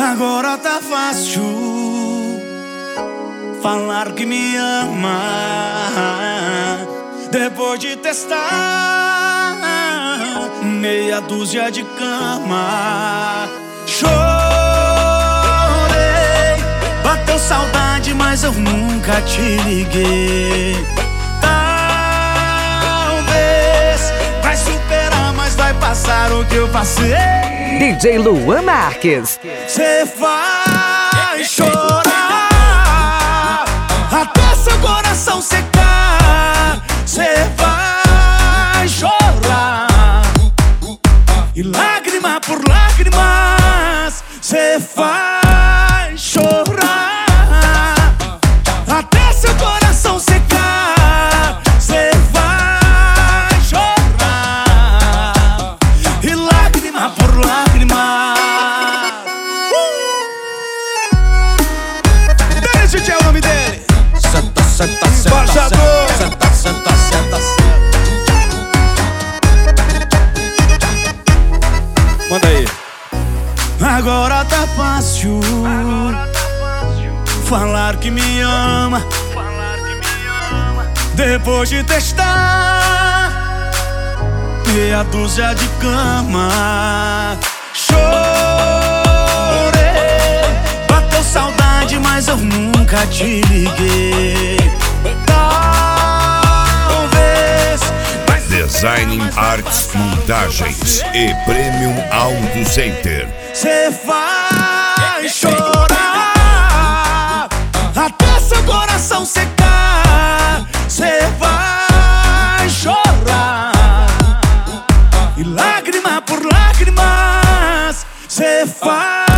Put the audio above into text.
Agora tá fácil falar que me ama, depois de testar meia dúzia de cama. Chorei, bateu saudade, mas eu nunca te liguei. Talvez vai superar, mas vai passar o que eu passei. DJ Luan Marques. Cê vai chorar até seu coração secar. Cê vai chorar, e lágrima por lágrimas cê vai chorar até seu coração secar. Cê vai chorar, e lágrima por lágrima. Esse é o nome dele. Senta, senta, senta, Embaixador. senta, senta, senta, senta. Manda aí. Agora tá fácil falar que me ama, depois de testar meia dúzia de cama. Chorei, bateu saudade, mas eu nunca te liguei. Talvez Designing Arts Montagens e Premium Auto Center. cê vai chorar até seu coração secar. Cê vai chorar, e lágrima por lágrimas cê vai